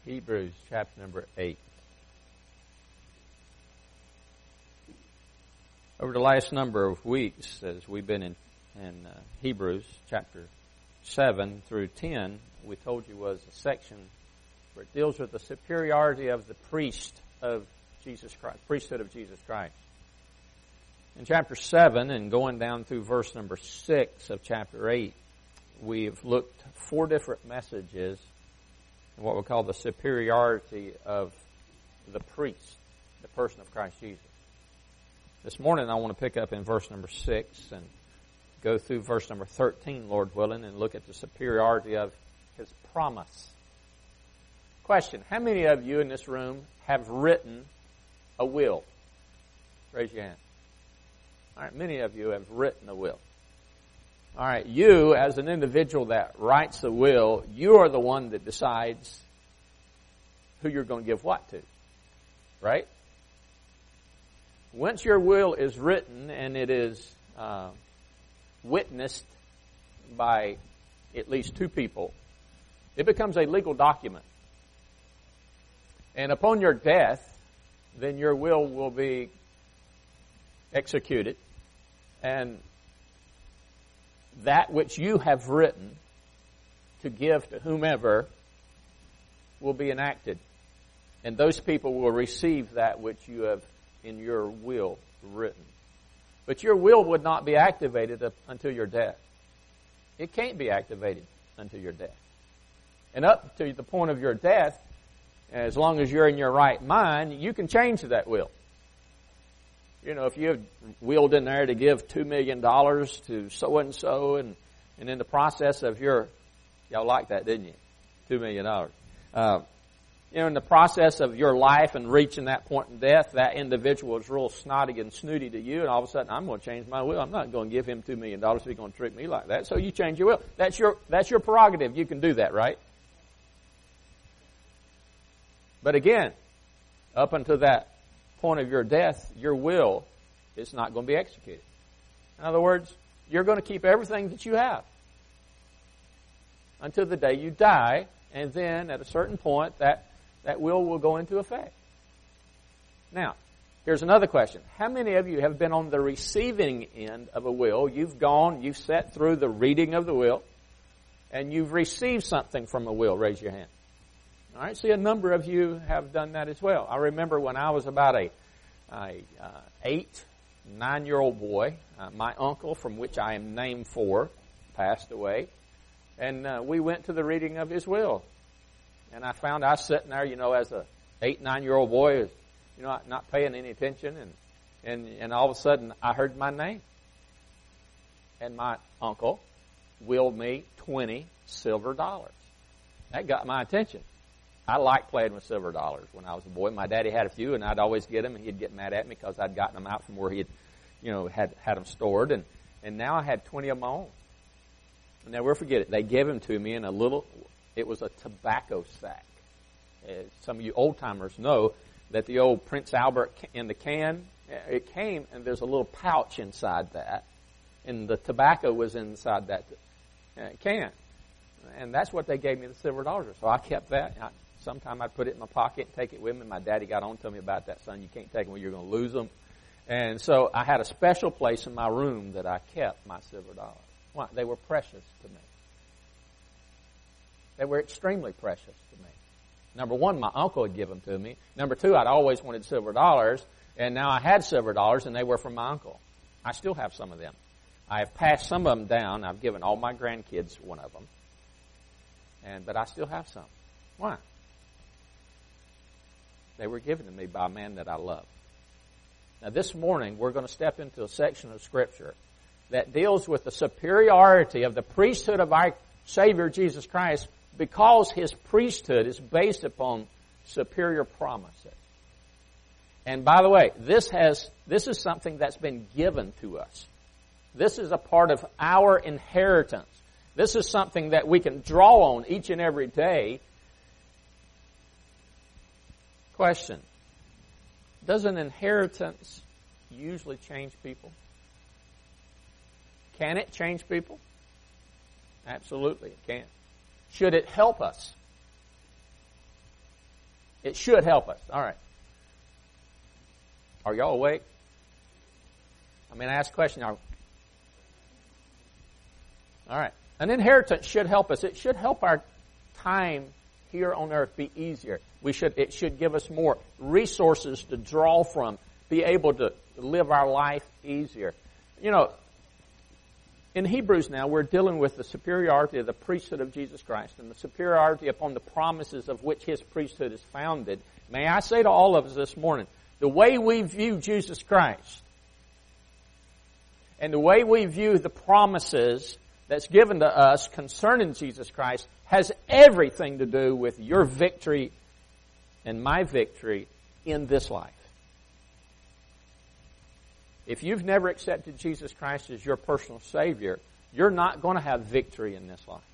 Hebrews chapter number 8. Over the last number of weeks, as we've been in Hebrews chapter 7 through 10, we told you was a section where it deals with the superiority of the priesthood of Jesus Christ. In chapter 7 and going down through verse number 6 of chapter 8, we've looked 4 different messages in what we call the superiority of the priest, the person of Christ Jesus. This morning I want to pick up in verse number 6 and go through verse number 13, Lord willing, and look at the superiority of His promise. Question, how many of you in this room have written a will? Raise your hand. All right, many of you have written a will. All right, you as an individual that writes a will, you are the one that decides who you're going to give what to, right? Once your will is written and it is witnessed by at least 2 people, it becomes a legal document. And upon your death, then your will be executed, and that which you have written to give to whomever will be enacted. And those people will receive that which you have in your will written. But your will would not be activated until your death. It can't be activated until your death. And up to the point of your death, as long as you're in your right mind, you can change that will. You know, if you have willed in there to give $2 million to so-and-so, and in the process of y'all liked that, didn't you? $2 million. In the process of your life and reaching that point in death, that individual is real snotty and snooty to you, and all of a sudden, I'm going to change my will. I'm not going to give him $2 million if he's going to treat me like that. So you change your will. That's your prerogative. You can do that, right? But again, up until that point of your death, your will is not going to be executed. In other words, you're going to keep everything that you have until the day you die, and then at a certain point, that will go into effect. Now, here's another question. How many of you have been on the receiving end of a will? You've sat through the reading of the will, and you've received something from a will. Raise your hand. All right, see, a number of you have done that as well. I remember when I was about a 9-year-old boy, my uncle, from which I am named for, passed away, and we went to the reading of his will. And I found I was sitting there, as a 9-year-old boy, not paying any attention, and all of a sudden I heard my name. And my uncle willed me $20 silver dollars. That got my attention. I liked playing with silver dollars when I was a boy. My daddy had a few, and I'd always get them, and he'd get mad at me because I'd gotten them out from where he had them stored. And now I had 20 of my own. I'll never forget it. They gave them to me in it was a tobacco sack. Some of you old-timers know that the old Prince Albert in the can, it came, and there's a little pouch inside that, and the tobacco was inside that can. And that's what they gave me the silver dollars. So I kept that. Sometime I'd put it in my pocket and take it with me. My daddy got on to me about that, son. You can't take them, you're going to lose them. And so I had a special place in my room that I kept my silver dollars. Why? They were precious to me. They were extremely precious to me. Number one, my uncle had given them to me. Number two, I'd always wanted silver dollars, and now I had silver dollars, and they were from my uncle. I still have some of them. I have passed some of them down. I've given all my grandkids one of them. But I still have some. Why? They were given to me by a man that I love. Now this morning, we're going to step into a section of Scripture that deals with the superiority of the priesthood of our Savior Jesus Christ, because His priesthood is based upon superior promises. And by the way, this is something that's been given to us. This is a part of our inheritance. This is something that we can draw on each and every day. Question. Does an inheritance usually change people? Can it change people? Absolutely, it can. Should it help us? It should help us. All right. Are y'all awake? I mean, I asked a question. All right. An inheritance should help us. It should help our time here on earth be easier. It should give us more resources to draw from, be able to live our life easier. You know, in Hebrews now, we're dealing with the superiority of the priesthood of Jesus Christ and the superiority upon the promises of which His priesthood is founded. May I say to all of us this morning, the way we view Jesus Christ and the way we view the promises that's given to us concerning Jesus Christ has everything to do with your victory and my victory in this life. If you've never accepted Jesus Christ as your personal Savior, you're not going to have victory in this life.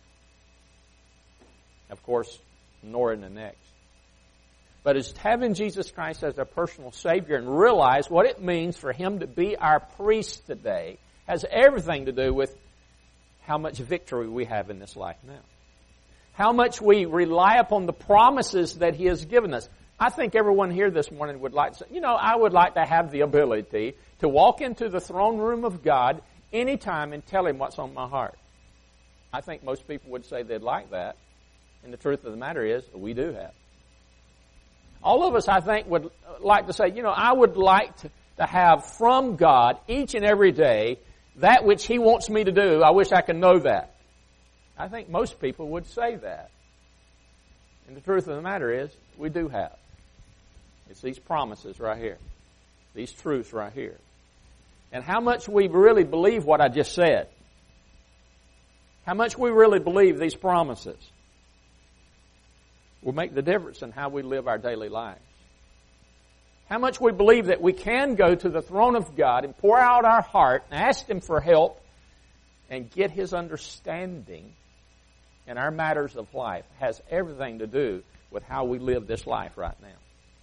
Of course, nor in the next. But as having Jesus Christ as our personal Savior and realize what it means for Him to be our priest today has everything to do with how much victory we have in this life now. How much we rely upon the promises that He has given us. I think everyone here this morning would like to say, I would like to have the ability to walk into the throne room of God anytime and tell Him what's on my heart. I think most people would say they'd like that. And the truth of the matter is, we do have. All of us, I think, would like to say, I would like to have from God each and every day that which He wants me to do. I wish I could know that. I think most people would say that. And the truth of the matter is, we do have. It's these promises right here. These truths right here. And how much we really believe what I just said. How much we really believe these promises will make the difference in how we live our daily lives. How much we believe that we can go to the throne of God and pour out our heart and ask Him for help and get His understanding in our matters of life has everything to do with how we live this life right now.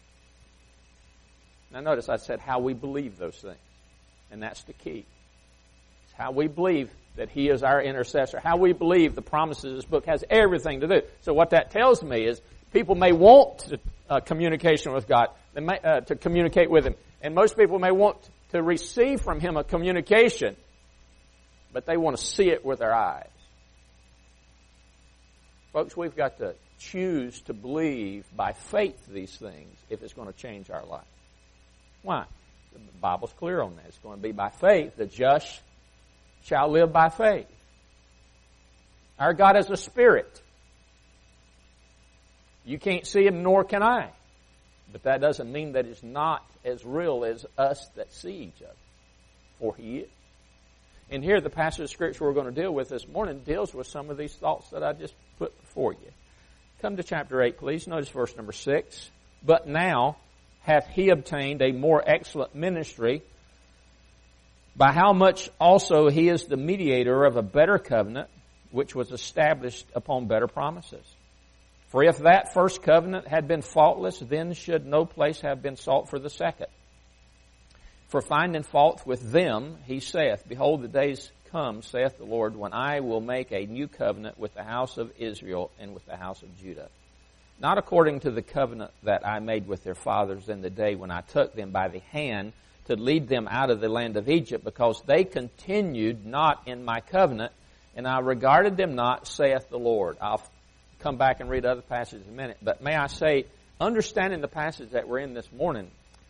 Now notice I said how we believe those things. And that's the key. It's how we believe that He is our intercessor. How we believe the promises of this book has everything to do. So what that tells me is people may want communication with God, they may, to communicate with Him. And most people may want to receive from Him a communication, but they want to see it with their eyes. Folks, we've got to choose to believe by faith these things if it's going to change our life. Why? The Bible's clear on that. It's going to be by faith. The just shall live by faith. Our God is a spirit. You can't see Him, nor can I. But that doesn't mean that He's not as real as us that see each other. For He is. And here the passage of Scripture we're going to deal with this morning deals with some of these thoughts that I just put before you. Come to chapter 8, please. Notice verse number 6. But now hath He obtained a more excellent ministry, by how much also He is the mediator of a better covenant, which was established upon better promises. For if that first covenant had been faultless, then should no place have been sought for the second. For finding fault with them, He saith, Behold, the days come, saith the Lord, when I will make a new covenant with the house of Israel and with the house of Judah. Not according to the covenant that I made with their fathers in the day when I took them by the hand to lead them out of the land of Egypt, because they continued not in my covenant, and I regarded them not, saith the Lord. I'll come back and read other passages in a minute. But may I say, understanding the passage that we're in this morning,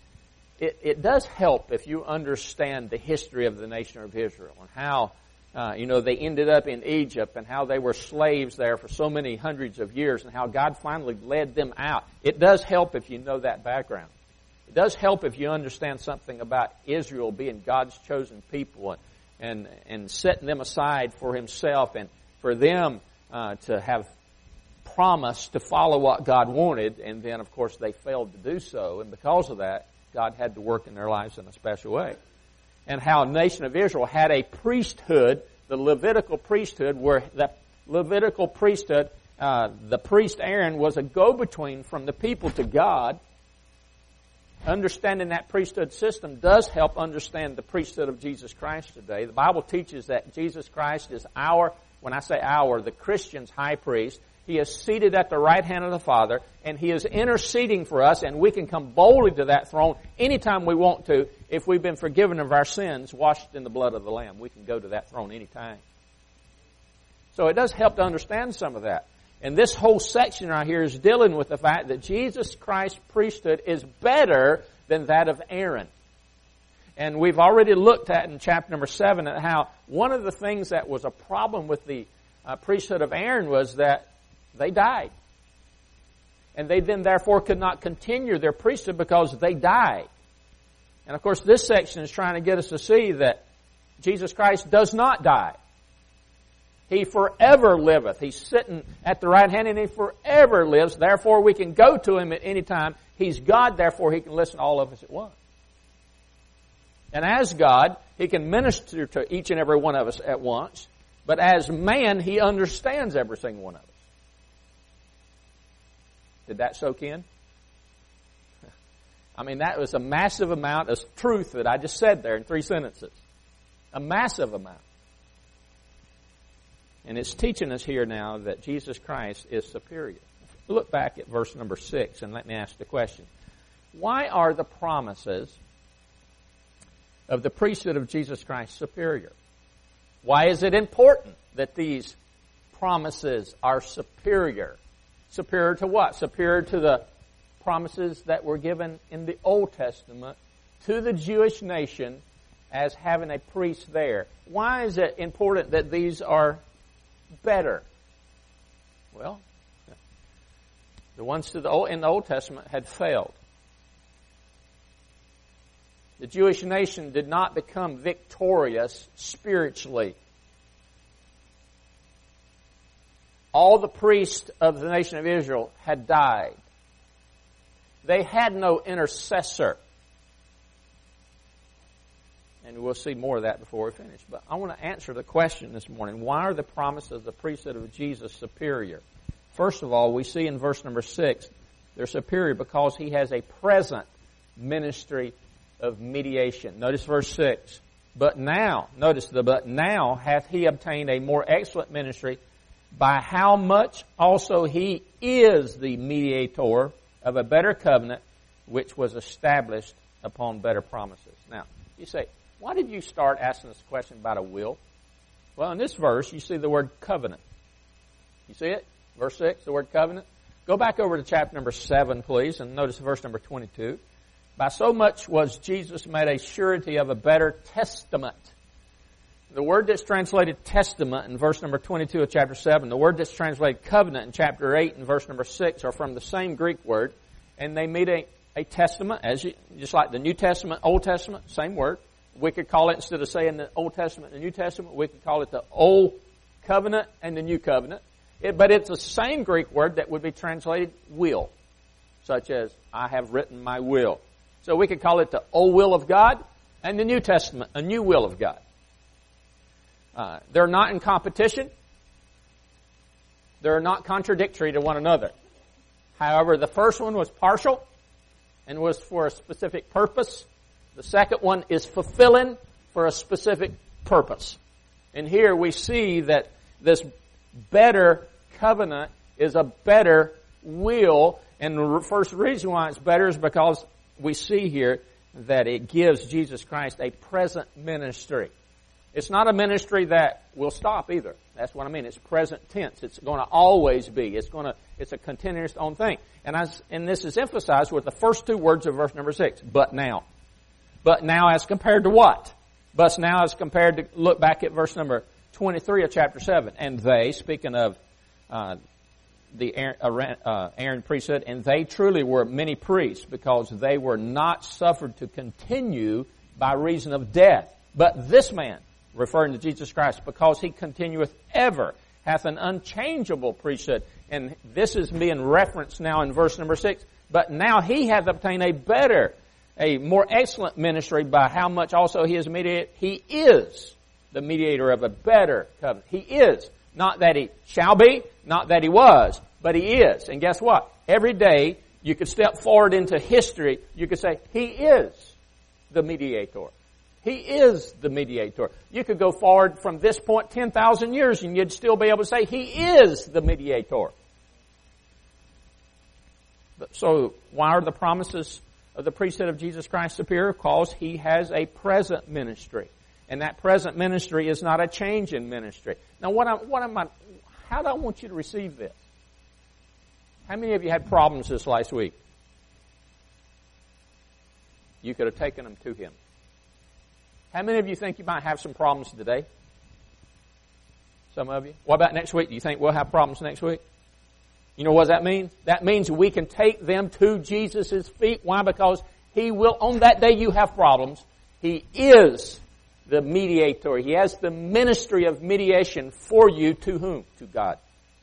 it does help if you understand the history of the nation of Israel and how, they ended up in Egypt and how they were slaves there for so many hundreds of years and how God finally led them out. It does help if you know that background. It does help if you understand something about Israel being God's chosen people and setting them aside for Himself and for them to have promised to follow what God wanted, and then, of course, they failed to do so, and because of that, God had to work in their lives in a special way. And how the nation of Israel had a priesthood, the Levitical priesthood, where the Levitical priesthood, the priest Aaron was a go-between from the people to God. Understanding that priesthood system does help understand the priesthood of Jesus Christ today. The Bible teaches that Jesus Christ is when I say our, the Christian's high priest. He is seated at the right hand of the Father, and He is interceding for us, and we can come boldly to that throne anytime we want to. If we've been forgiven of our sins, washed in the blood of the Lamb, we can go to that throne anytime. So it does help to understand some of that. And this whole section right here is dealing with the fact that Jesus Christ's priesthood is better than that of Aaron. And we've already looked at in chapter number 7 at how one of the things that was a problem with the priesthood of Aaron was that they died. And they then therefore could not continue their priesthood because they died. And of course this section is trying to get us to see that Jesus Christ does not die. He forever liveth. He's sitting at the right hand and He forever lives. Therefore we can go to Him at any time. He's God, therefore He can listen to all of us at once. And as God, He can minister to each and every one of us at once. But as man, He understands every single one of us. Did that soak in? I mean, that was a massive amount of truth that I just said there in 3 sentences. A massive amount. And it's teaching us here now that Jesus Christ is superior. Look back at verse number 6 and let me ask the question. Why are the promises of the priesthood of Jesus Christ superior? Why is it important that these promises are superior? Superior to what? Superior to the promises that were given in the Old Testament to the Jewish nation as having a priest there. Why is it important that these are better? Well, the ones in the Old Testament had failed. The Jewish nation did not become victorious spiritually. All the priests of the nation of Israel had died. They had no intercessor. And we'll see more of that before we finish. But I want to answer the question this morning. Why are the promises of the priesthood of Jesus superior? First of all, we see in verse number 6, they're superior because He has a present ministry of mediation. Notice verse 6. But now hath He obtained a more excellent ministry, by how much also He is the mediator of a better covenant, which was established upon better promises. Now, you say, why did you start asking this question about a will? Well, in this verse, you see the word covenant. You see it? Verse 6, the word covenant. Go back over to chapter number 7, please, and notice verse number 22. By so much was Jesus made a surety of a better testament. The word that's translated testament in verse number 22 of chapter 7, the word that's translated covenant in chapter 8 and verse number 6 are from the same Greek word, and they mean a testament, just like the New Testament, Old Testament, same word. We could call it, instead of saying the Old Testament and the New Testament, we could call it the Old Covenant and the New Covenant. But it's the same Greek word that would be translated will, such as, I have written my will. So we could call it the Old Will of God and the New Testament, a new will of God. They're not in competition. They're not contradictory to one another. However, the first one was partial and was for a specific purpose. The second one is fulfilling for a specific purpose. And here we see that this better covenant is a better will. And the first reason why it's better is because we see here that it gives Jesus Christ a present ministry. It's not a ministry that will stop either. That's what I mean. It's present tense. It's going to always be. It's a continuous on thing. And this is emphasized with the first 2 words of verse number 6. But now. But now as compared to what? But now as compared to, look back at verse number 23 of chapter 7. And they, speaking of the Aaron priesthood, and they truly were many priests, because they were not suffered to continue by reason of death. But this man, referring to Jesus Christ, because He continueth ever, hath an unchangeable priesthood. And this is being referenced now in verse number 6. But now He hath obtained a more excellent ministry, by how much also He is mediator. He is the mediator of a better covenant. He is. Not that He shall be, not that He was, but He is. And guess what? Every day you could step forward into history, you could say, He is the mediator. He is the mediator. You could go forward from this point 10,000 years and you'd still be able to say, He is the mediator. So why are the promises of the priesthood of Jesus Christ superior? Because He has a present ministry. And that present ministry is not a change in ministry. Now how do I want you to receive this? How many of you had problems this last week? You could have taken them to Him. How many of you think you might have some problems today? Some of you. What about next week? Do you think we'll have problems next week? You know what that means? That means we can take them to Jesus' feet. Why? Because He will, on that day you have problems, He is the mediator. He has the ministry of mediation for you to whom? To God.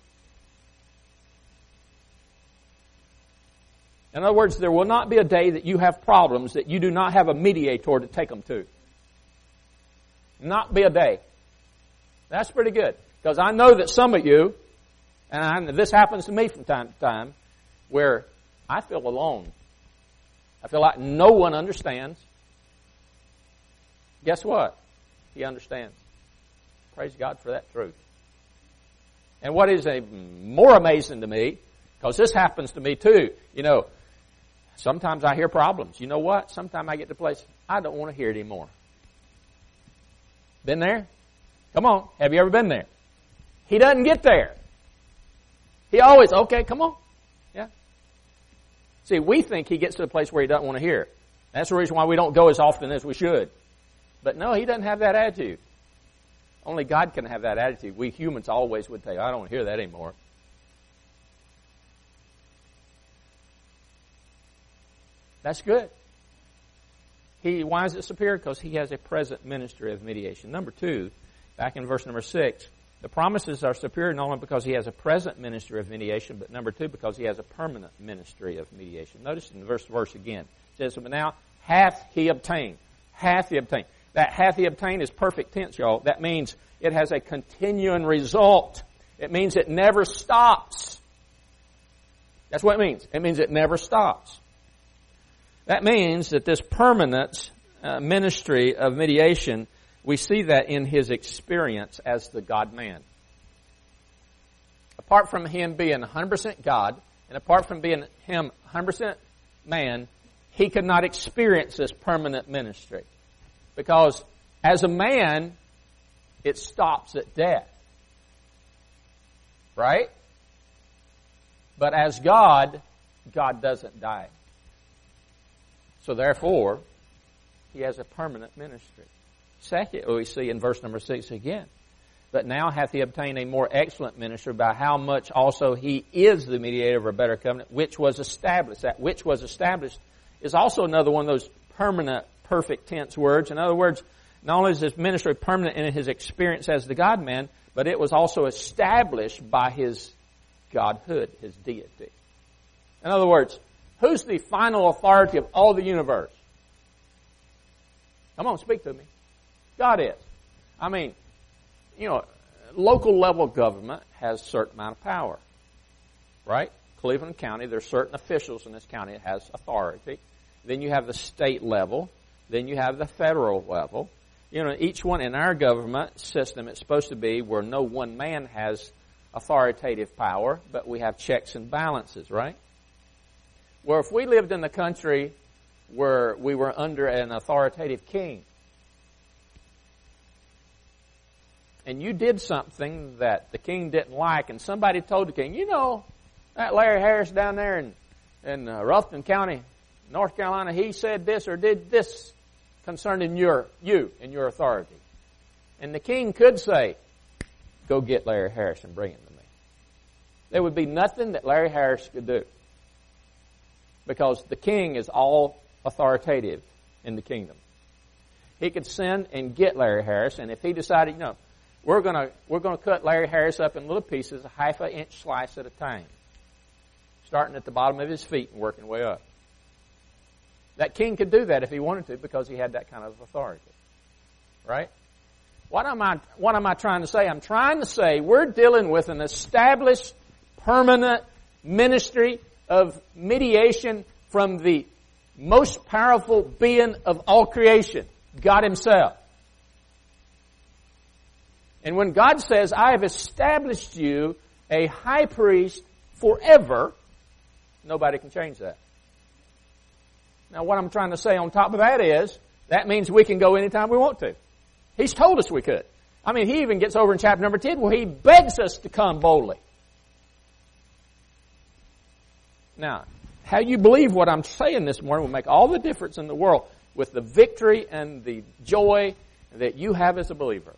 In other words, there will not be a day that you have problems that you do not have a mediator to take them to. Not be a day. That's pretty good. Because I know that some of you, and this happens to me from time to time, where I feel alone. I feel like no one understands. Guess what? He understands. Praise God for that truth. And what is more amazing to me, because this happens to me too, sometimes I hear problems. You know what? Sometimes I get to a place, I don't want to hear it anymore. Been there? Come on. Have you ever been there? He doesn't get there. He always, okay, come on. Yeah. See, we think He gets to the place where He doesn't want to hear it. That's the reason why we don't go as often as we should. But no, He doesn't have that attitude. Only God can have that attitude. We humans always would say, I don't want to hear that anymore. That's good. Why is it superior? Because He has a present ministry of mediation. Number 2, back in verse number 6, the promises are superior not only because He has a present ministry of mediation, but number 2, because He has a permanent ministry of mediation. Notice in the verse again. It says, but now hath He obtained. Hath He obtained. That hath He obtained is perfect tense, y'all. That means it has a continuing result. It means it never stops. That's what it means. It means it never stops. That means that this permanent ministry of mediation, we see that in His experience as the God-man. Apart from Him being 100% God, and apart from being Him 100% man, He could not experience this permanent ministry. Because as a man, it stops at death. Right? But as God, God doesn't die. So therefore, He has a permanent ministry. Second, we see in verse number 6 again. But now hath He obtained a more excellent ministry, by how much also He is the mediator of a better covenant, which was established. That which was established is also another one of those permanent, perfect tense words. In other words, not only is His ministry permanent in His experience as the God-man, but it was also established by His Godhood, His deity. In other words, who's the final authority of all the universe? Come on, speak to me. God is. I mean, local level government has a certain amount of power. Right? Cleveland County, there's certain officials in this county that has authority. Then you have the state level. Then you have the federal level. Each one in our government system, it's supposed to be where no one man has authoritative power, but we have checks and balances, right? Well, if we lived in the country where we were under an authoritative king, and you did something that the king didn't like, and somebody told the king, that Larry Harris down there in Ruffton County, North Carolina, he said this or did this concerning you and your authority. And the king could say, go get Larry Harris and bring him to me. There would be nothing that Larry Harris could do. Because the king is all authoritative in the kingdom. He could send and get Larry Harris, and if he decided, we're going to cut Larry Harris up in little pieces, a half an inch slice at a time, starting at the bottom of his feet and working way up. That king could do that if he wanted to, because he had that kind of authority. Right? What am I trying to say? I'm trying to say we're dealing with an established, permanent ministry of mediation from the most powerful being of all creation, God Himself. And when God says, I have established you a high priest forever, Nobody can change that. Now, what I'm trying to say on top of that is, that means we can go anytime we want to. He's told us we could. I mean, he even gets over in chapter number 10 where he begs us to come boldly. Now, how you believe what I'm saying this morning will make all the difference in the world with the victory and the joy that you have as a believer.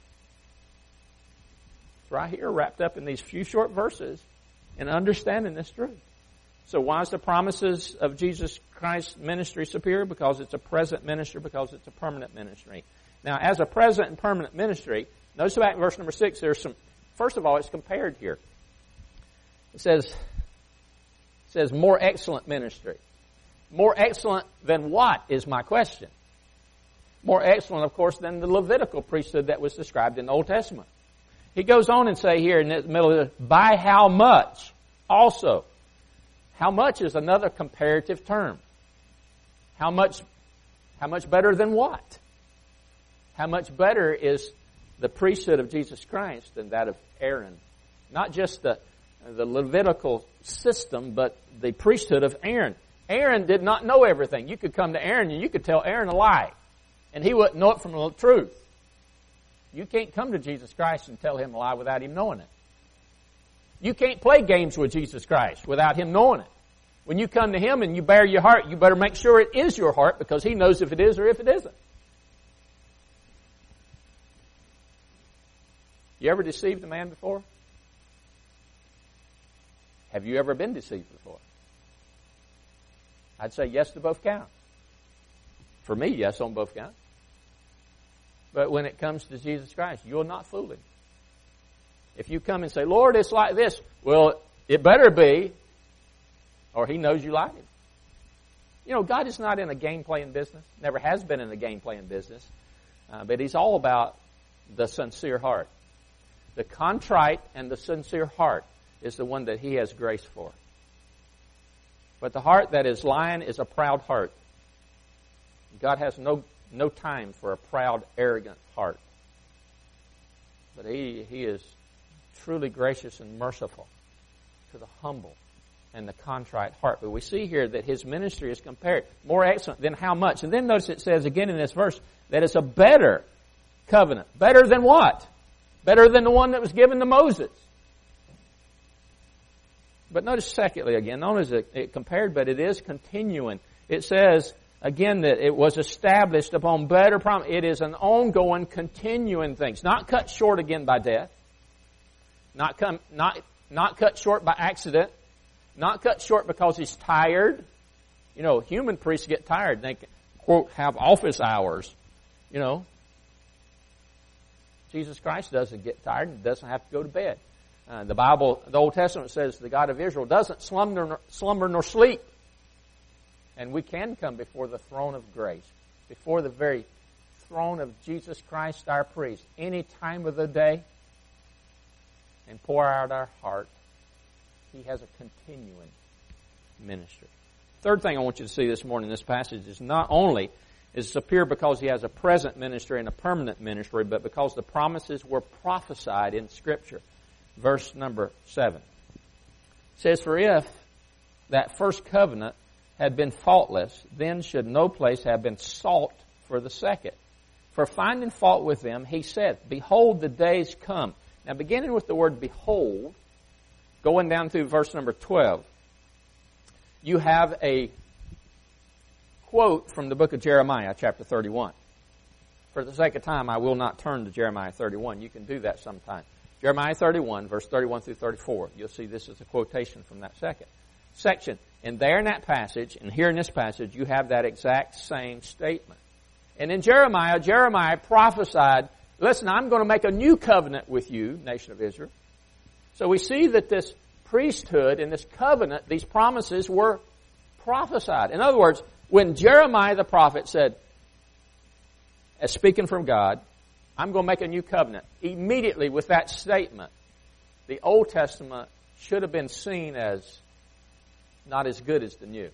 It's right here wrapped up in these few short verses in understanding this truth. So why is the promises of Jesus Christ's ministry superior? Because it's a present ministry, because it's a permanent ministry. Now, as a present and permanent ministry, notice back in verse number 6, there's some, first of all, it's compared here. It says more excellent ministry. More excellent than what is my question? More excellent, of course, than the Levitical priesthood that was described in the Old Testament. He goes on and say here in the middle of this, by how much also. How much is another comparative term. How much better than what? How much better is the priesthood of Jesus Christ than that of Aaron? Not just the Levitical system, but the priesthood of Aaron. Aaron did not know everything. You could come to Aaron and you could tell Aaron a lie, and he wouldn't know it from the truth. You can't come to Jesus Christ and tell him a lie without him knowing it. You can't play games with Jesus Christ without him knowing it. When you come to him and you bare your heart, you better make sure it is your heart, because he knows if it is or if it isn't. You ever deceived a man before? Have you ever been deceived before? I'd say yes to both counts. For me, yes on both counts. But when it comes to Jesus Christ, you'll not fool him. If you come and say, Lord, it's like this, well, it better be, or he knows you like him. You know, God is not in a game-playing business, never has been in a game-playing business, but he's all about the sincere heart. The contrite and the sincere heart is the one that he has grace for. But the heart that is lying is a proud heart. God has no time for a proud, arrogant heart. But he is truly gracious and merciful to the humble and the contrite heart. But we see here that his ministry is compared. More excellent than how much? And then notice it says again in this verse that it's a better covenant. Better than what? Better than the one that was given to Moses. But notice secondly again, not only is it compared, but it is continuing. It says again that it was established upon better promise. It is an ongoing, continuing thing. It's not cut short again by death. Not cut short by accident. Not cut short because he's tired. You know, human priests get tired. They can, quote, have office hours. You know. Jesus Christ doesn't get tired and doesn't have to go to bed. The Bible, the Old Testament says the God of Israel doesn't slumber nor sleep. And we can come before the throne of grace, before the very throne of Jesus Christ, our priest, any time of the day, and pour out our heart. He has a continuing ministry. Third thing I want you to see this morning in this passage is not only is superior because he has a present ministry and a permanent ministry, but because the promises were prophesied in Scripture. Verse number 7. It says, for if that first covenant had been faultless, then should no place have been sought for the second. For finding fault with them, he said, behold, the days come. Now beginning with the word behold, going down through verse number 12, you have a quote from the book of Jeremiah, chapter 31. For the sake of time, I will not turn to Jeremiah 31. You can do that sometime. Jeremiah 31, verse 31 through 34. You'll see this is a quotation from that second section. And there in that passage, and here in this passage, you have that exact same statement. And in Jeremiah prophesied, listen, I'm going to make a new covenant with you, nation of Israel. So we see that this priesthood and this covenant, these promises were prophesied. In other words, when Jeremiah the prophet said, as speaking from God, I'm going to make a new covenant, immediately with that statement, the Old Testament should have been seen as not as good as the new.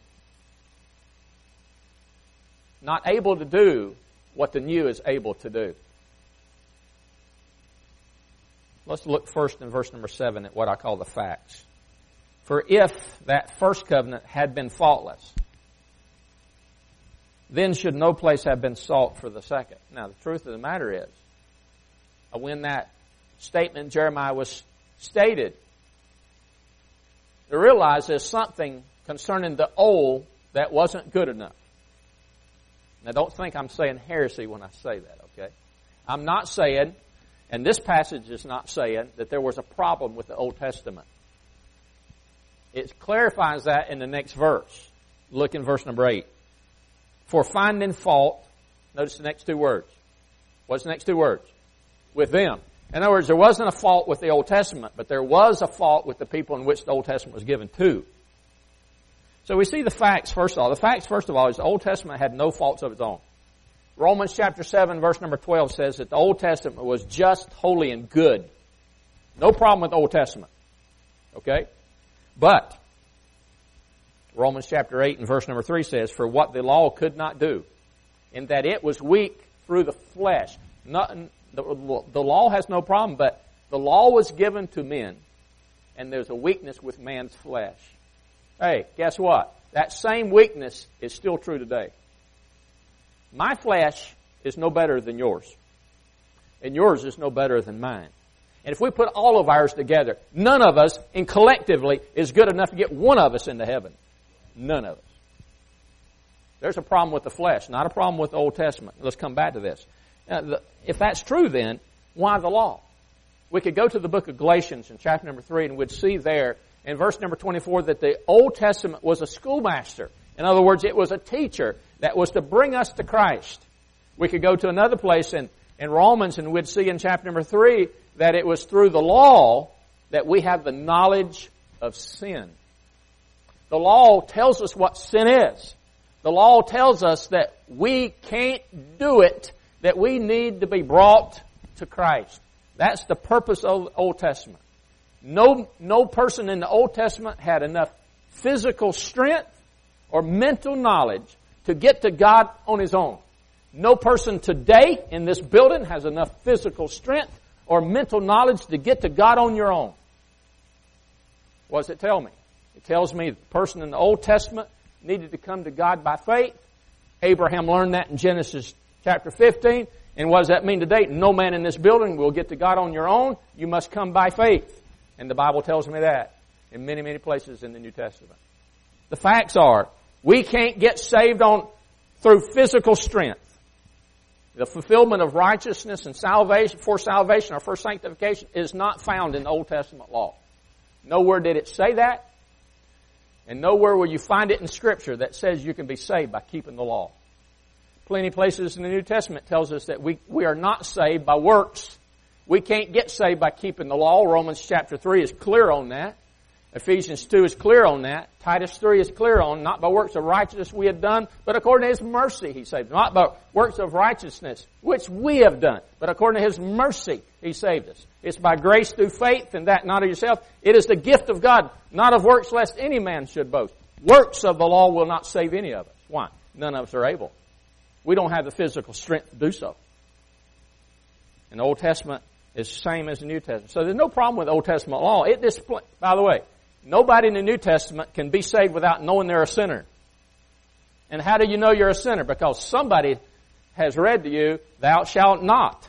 Not able to do what the new is able to do. Let's look first in verse number 7 at what I call the facts. For if that first covenant had been faultless, then should no place have been sought for the second. Now, the truth of the matter is, when that statement in Jeremiah was stated, they realized there's something concerning the old that wasn't good enough. Now, don't think I'm saying heresy when I say that, okay? I'm not saying, and this passage is not saying, that there was a problem with the Old Testament. It clarifies that in the next verse. Look in verse number 8. For finding fault, notice the next two words. What's the next two words? With them. In other words, there wasn't a fault with the Old Testament, but there was a fault with the people in which the Old Testament was given to. So we see the facts, first of all. The facts, first of all, is the Old Testament had no faults of its own. Romans chapter 7, verse number 12 says that the Old Testament was just, holy, and good. No problem with the Old Testament. Okay? But Romans chapter 8 and verse number 3 says, for what the law could not do, in that it was weak through the flesh. The law has no problem, but the law was given to men, and there's a weakness with man's flesh. Hey, guess what? That same weakness is still true today. My flesh is no better than yours, and yours is no better than mine. And if we put all of ours together, none of us, and collectively, is good enough to get one of us into heaven. None of us. There's a problem with the flesh, not a problem with the Old Testament. Let's come back to this. If that's true, then, why the law? We could go to the book of Galatians in chapter number 3, and we'd see there in verse number 24 that the Old Testament was a schoolmaster. In other words, it was a teacher that was to bring us to Christ. We could go to another place in Romans, and we'd see in chapter number 3 that it was through the law that we have the knowledge of sin. The law tells us what sin is. The law tells us that we can't do it, that we need to be brought to Christ. That's the purpose of the Old Testament. No person in the Old Testament had enough physical strength or mental knowledge to get to God on his own. No person today in this building has enough physical strength or mental knowledge to get to God on your own. What does it tell me? It tells me the person in the Old Testament needed to come to God by faith. Abraham learned that in Genesis chapter 15. And what does that mean today? No man in this building will get to God on your own. You must come by faith. And the Bible tells me that in many, many places in the New Testament. The facts are, we can't get saved through physical strength. The fulfillment of righteousness and salvation, for salvation or for sanctification, is not found in the Old Testament law. Nowhere did it say that. And nowhere will you find it in Scripture that says you can be saved by keeping the law. Plenty of places in the New Testament tells us that we are not saved by works. We can't get saved by keeping the law. Romans chapter 3 is clear on that. Ephesians 2 is clear on that. Titus 3 is clear on, not by works of righteousness we have done, but according to His mercy He saved us. Not by works of righteousness, which we have done, but according to His mercy He saved us. It's by grace through faith, and that not of yourself. It is the gift of God, not of works, lest any man should boast. Works of the law will not save any of us. Why? None of us are able. We don't have the physical strength to do so. And the Old Testament is the same as the New Testament. So there's no problem with Old Testament law. By the way, nobody in the New Testament can be saved without knowing they're a sinner. And how do you know you're a sinner? Because somebody has read to you, thou shalt not.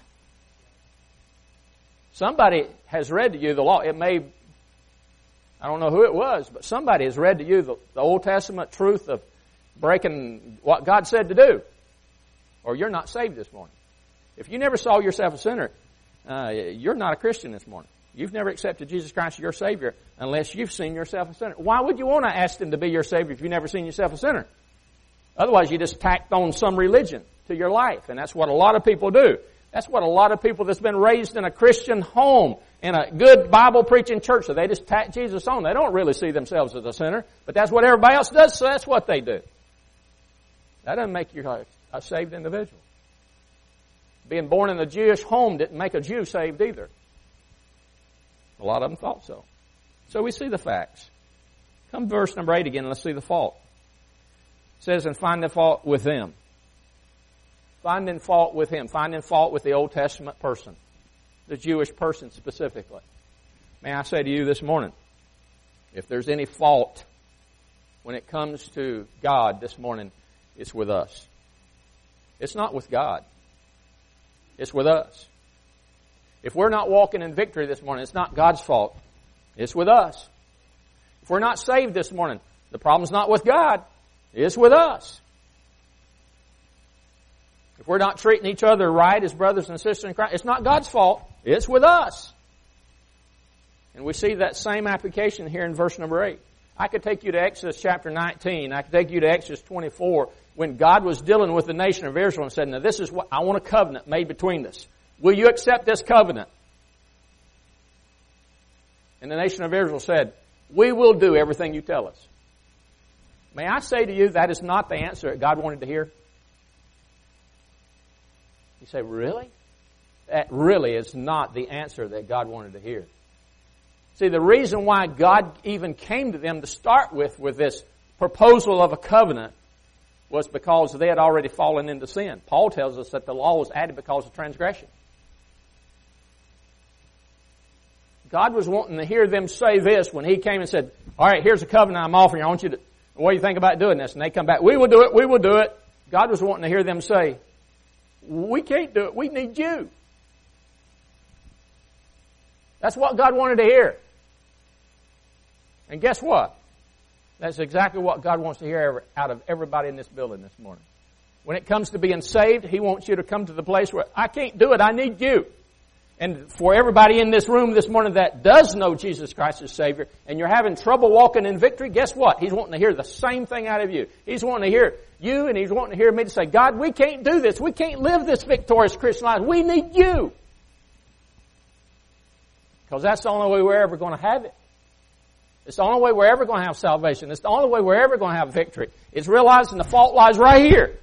Somebody has read to you the law. I don't know who it was, but somebody has read to you the Old Testament truth of breaking what God said to do. Or you're not saved this morning. If you never saw yourself a sinner, you're not a Christian this morning. You've never accepted Jesus Christ as your Savior unless you've seen yourself a sinner. Why would you want to ask Him to be your Savior if you've never seen yourself a sinner? Otherwise, you just tacked on some religion to your life, and that's what a lot of people do. That's what a lot of people that's been raised in a Christian home, in a good Bible-preaching church, so they just tack Jesus on. They don't really see themselves as a sinner, but that's what everybody else does, so that's what they do. That doesn't make you a saved individual. Being born in a Jewish home didn't make a Jew saved either. A lot of them thought so. So we see the facts. Come to verse number 8 again, and let's see the fault. It says, and finding fault with them. Finding fault with him. Finding fault with the Old Testament person. The Jewish person specifically. May I say to you this morning, If there's any fault when it comes to God this morning, it's with us. It's not with God. It's with us. If we're not walking in victory this morning, it's not God's fault. It's with us. If we're not saved this morning, the problem's not with God. It's with us. If we're not treating each other right as brothers and sisters in Christ, it's not God's fault. It's with us. And we see that same application here in verse number 8. I could take you to Exodus chapter 19. I could take you to Exodus 24 when God was dealing with the nation of Israel and said, now this is what I want a covenant made between us. Will you accept this covenant? And the nation of Israel said, we will do everything you tell us. May I say to you, that is not the answer that God wanted to hear? You say, really? That really is not the answer that God wanted to hear. See, the reason why God even came to them to start with this proposal of a covenant was because they had already fallen into sin. Paul tells us that the law was added because of transgression. God was wanting to hear them say this when He came and said, all right, here's a covenant I'm offering. I want you to, what do you think about doing this? And they come back, we will do it, we will do it. God was wanting to hear them say, we can't do it, we need you. That's what God wanted to hear. And guess what? That's exactly what God wants to hear out of everybody in this building this morning. When it comes to being saved, He wants you to come to the place where, I can't do it, I need you. And for everybody in this room this morning that does know Jesus Christ as Savior, and you're having trouble walking in victory, guess what? He's wanting to hear the same thing out of you. He's wanting to hear you, and He's wanting to hear me to say, God, we can't do this. We can't live this victorious Christian life. We need you. Because that's the only way we're ever going to have it. It's the only way we're ever going to have salvation. It's the only way we're ever going to have victory. It's realizing the fault lies right here.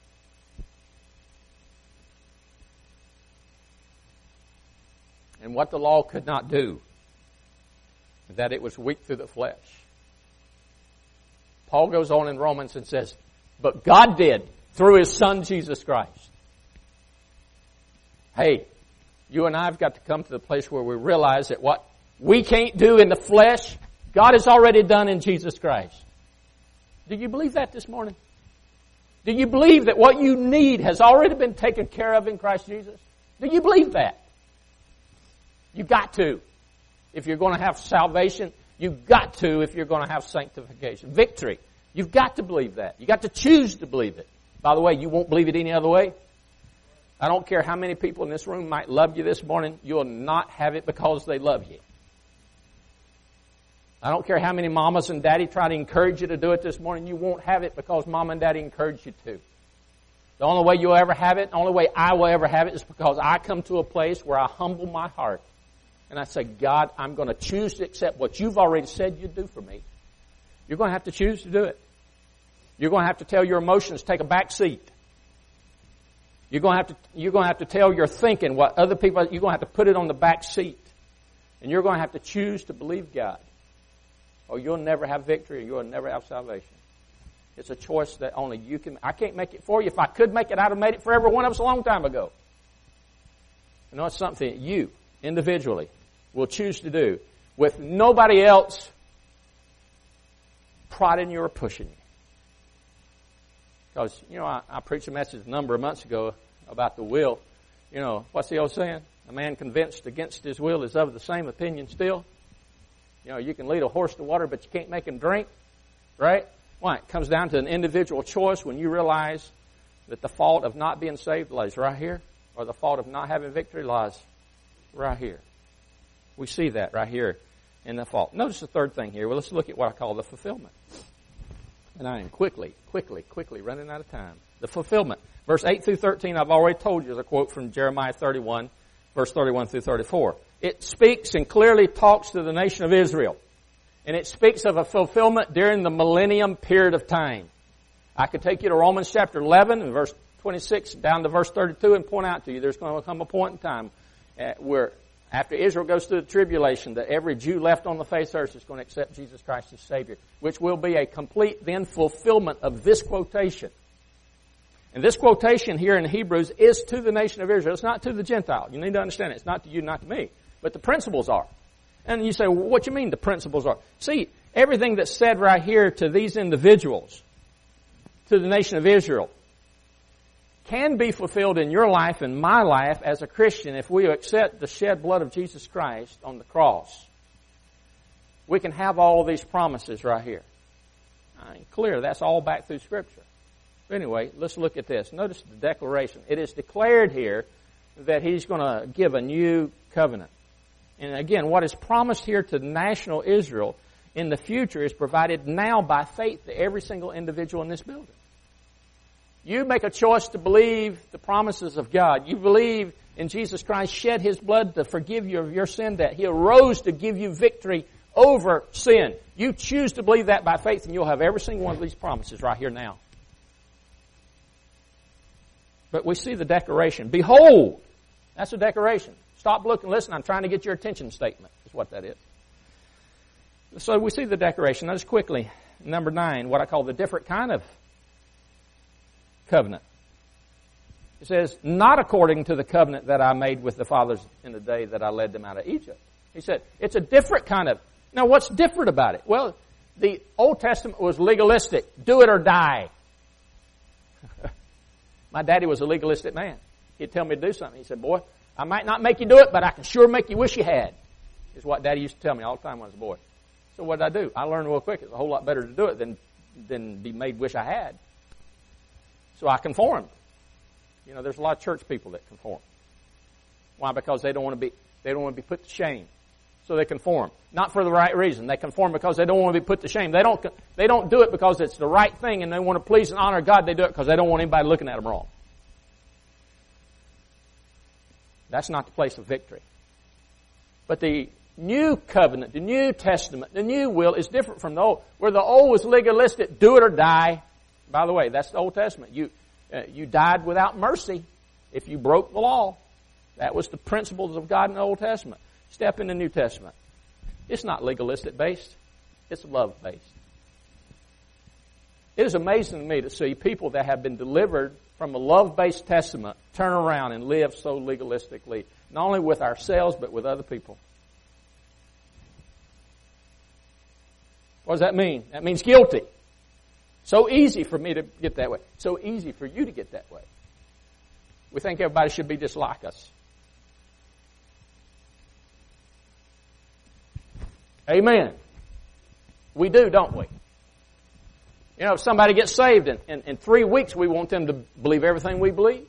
And what the law could not do, that it was weak through the flesh. Paul goes on in Romans and says, but God did through His Son Jesus Christ. Hey, you and I have got to come to the place where we realize that what we can't do in the flesh, God has already done in Jesus Christ. Do you believe that this morning? Do you believe that what you need has already been taken care of in Christ Jesus? Do you believe that? You've got to. If you're going to have salvation, you've got to if you're going to have sanctification. Victory. You've got to believe that. You've got to choose to believe it. By the way, you won't believe it any other way. I don't care how many people in this room might love you this morning, you'll not have it because they love you. I don't care how many mamas and daddy try to encourage you to do it this morning, you won't have it because mama and daddy encourage you to. The only way you'll ever have it, the only way I will ever have it is because I come to a place where I humble my heart. And I say, God, I'm going to choose to accept what you've already said you'd do for me. You're going to have to choose to do it. You're going to have to tell your emotions, take a back seat. You're going to have to tell your thinking what other people, you're going to have to put it on the back seat. And you're going to have to choose to believe God. Or you'll never have victory, or you'll never have salvation. It's a choice that only you can. I can't make it for you. If I could make it, I'd have made it for every one of us a long time ago. You know, it's something that you, individually, will choose to do with nobody else prodding you or pushing you. Because, you know, I preached a message a number of months ago about the will. You know, what's the old saying? A man convinced against his will is of the same opinion still. You know, you can lead a horse to water, but you can't make him drink, right? Why? It comes down to an individual choice when you realize that the fault of not being saved lies right here, or the fault of not having victory lies right here. We see that right here in the fault. Notice the third thing here. Well, let's look at what I call the fulfillment. And I am quickly running out of time. The fulfillment. Verse 8 through 13, I've already told you, is a quote from Jeremiah 31, verse 31 through 34. It speaks and clearly talks to the nation of Israel. And it speaks of a fulfillment during the millennium period of time. I could take you to Romans chapter 11 and verse 26 down to verse 32 and point out to you there's going to come a point in time where after Israel goes through the tribulation, that every Jew left on the face of the earth is going to accept Jesus Christ as Savior, which will be a complete then fulfillment of this quotation. And this quotation here in Hebrews is to the nation of Israel. It's not to the Gentile. You need to understand it. It's not to you, not to me. But the principles are. And you say, well, what do you mean the principles are? See, everything that's said right here to these individuals, to the nation of Israel, can be fulfilled in your life and my life as a Christian if we accept the shed blood of Jesus Christ on the cross. We can have all these promises right here. Clear, that's all back through Scripture. But anyway, let's look at this. Notice the declaration. It is declared here that He's going to give a new covenant. And again, what is promised here to national Israel in the future is provided now by faith to every single individual in this building. You make a choice to believe the promises of God. You believe in Jesus Christ shed His blood to forgive you of your sin debt. He arose to give you victory over sin. You choose to believe that by faith, and you'll have every single one of these promises right here now. But we see the declaration. Behold! That's a declaration. Stop, look, and listen. I'm trying to get your attention statement, is what that is. So we see the declaration. Notice quickly, number 9, what I call the different kind of covenant. It says, not according to the covenant that I made with the fathers in the day that I led them out of Egypt. He said, it's a different kind of. Now, what's different about it? Well, the Old Testament was legalistic. Do it or die. My daddy was a legalistic man. He'd tell me to do something. He said, boy, I might not make you do it, but I can sure make you wish you had, is what Daddy used to tell me all the time when I was a boy. So what did I do? I learned real quick. It's a whole lot better to do it than be made wish I had. So I conformed. You know, there's a lot of church people that conform. Why? Because they don't want to be put to shame. So they conform. Not for the right reason. They conform because they don't want to be put to shame. They don't do it because it's the right thing and they want to please and honor God. They do it because they don't want anybody looking at them wrong. That's not the place of victory. But the new covenant, the New Testament, the new will is different from the old. Where the old was legalistic, do it or die. By the way, that's the Old Testament. You died without mercy if you broke the law. That was the principles of God in the Old Testament. Step in the New Testament. It's not legalistic based. It's love based. It is amazing to me to see people that have been delivered from a love-based testament turn around and live so legalistically, not only with ourselves but with other people. What does that mean? That means guilty. So easy for me to get that way. So easy for you to get that way. We think everybody should be just like us. Amen. We do, don't we? You know, if somebody gets saved in 3 weeks, we want them to believe everything we believe,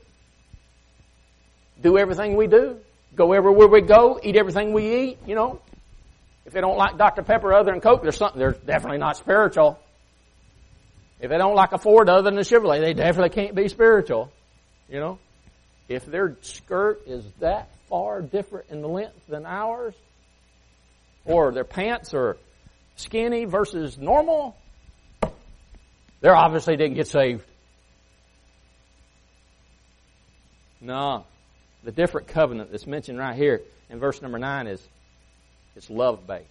do everything we do, go everywhere we go, eat everything we eat, you know. If they don't like Dr. Pepper other than Coke, they're definitely not spiritual. If they don't like a Ford other than a Chevrolet, they definitely can't be spiritual, you know. If their skirt is that far different in the length than ours, or their pants are skinny versus normal, they obviously didn't get saved. No. The different covenant that's mentioned right here in verse number 9 is it's love-based.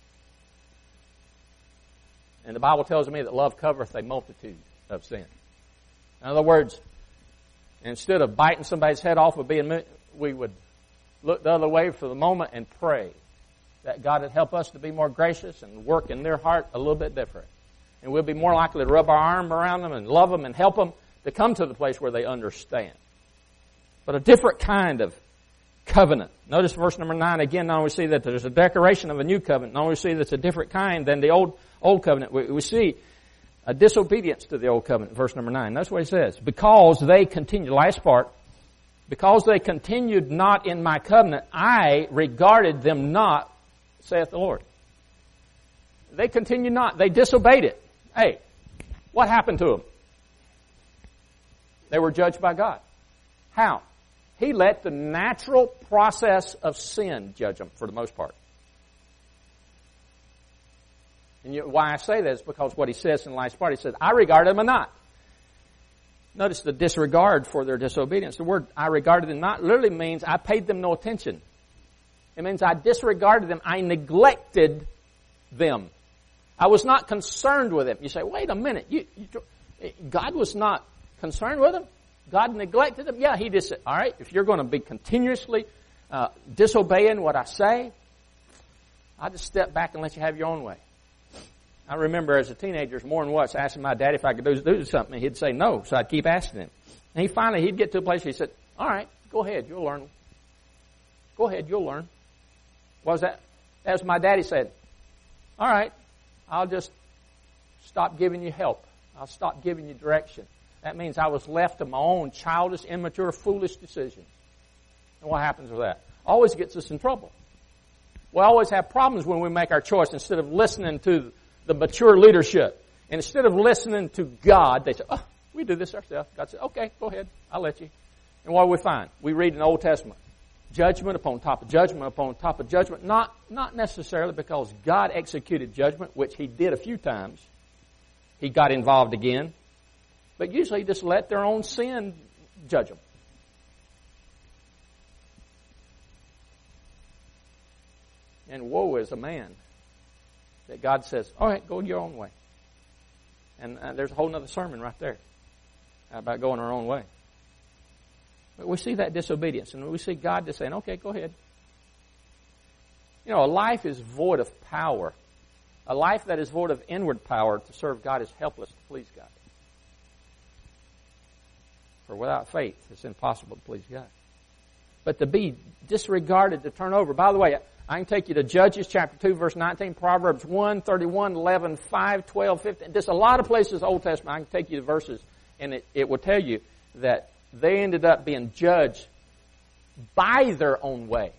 And the Bible tells me that love covereth a multitude of sin. In other words, instead of biting somebody's head off we would look the other way for the moment and pray that God would help us to be more gracious and work in their heart a little bit different. And we'll be more likely to rub our arm around them and love them and help them to come to the place where they understand. But a different kind of covenant. Notice verse number 9 again. Now we see that there's a declaration of a new covenant. Now we see that's a different kind than the old covenant. We see a disobedience to the old covenant. Verse number 9. That's what he says. Because they continued, last part, because they continued not in my covenant, I regarded them not, saith the Lord. They continued not. They disobeyed it. Hey, what happened to them? They were judged by God. How? He let the natural process of sin judge them for the most part. And why I say that is because what he says in the last part, he says, I regarded them not. Notice the disregard for their disobedience. The word I regarded them not literally means I paid them no attention. It means I disregarded them. I neglected them. I was not concerned with them. You say, wait a minute. God was not concerned with them? God neglected them? Yeah, He just said, all right, if you're going to be continuously disobeying what I say, I'll just step back and let you have your own way. I remember as a teenager, more than once, asking my daddy if I could do something, and he'd say no, so I'd keep asking him. And he'd get to a place where he said, all right, go ahead, you'll learn. Go ahead, you'll learn. What was that? As my daddy said, all right, I'll just stop giving you help. I'll stop giving you direction. That means I was left to my own childish, immature, foolish decisions. And what happens with that? Always gets us in trouble. We always have problems when we make our choice instead of listening to the mature leadership. And instead of listening to God, they say, oh, we do this ourselves. God said, okay, go ahead. I'll let you. And what do we find? We read in the Old Testament, judgment upon top of judgment upon top of judgment. Not necessarily because God executed judgment, which He did a few times. He got involved again. But usually He just let their own sin judge them. And woe is a man that God says, all right, go your own way. And there's a whole other sermon right there about going our own way. But we see that disobedience, and we see God just saying, okay, go ahead. You know, a life is void of power. A life that is void of inward power to serve God is helpless to please God. For without faith, it's impossible to please God. But to be disregarded, to turn over. By the way, I can take you to Judges chapter 2, verse 19, Proverbs 1, 31, 11, 5, 12, 15. There's a lot of places in the Old Testament. I can take you to verses, and it will tell you that they ended up being judged by their own way.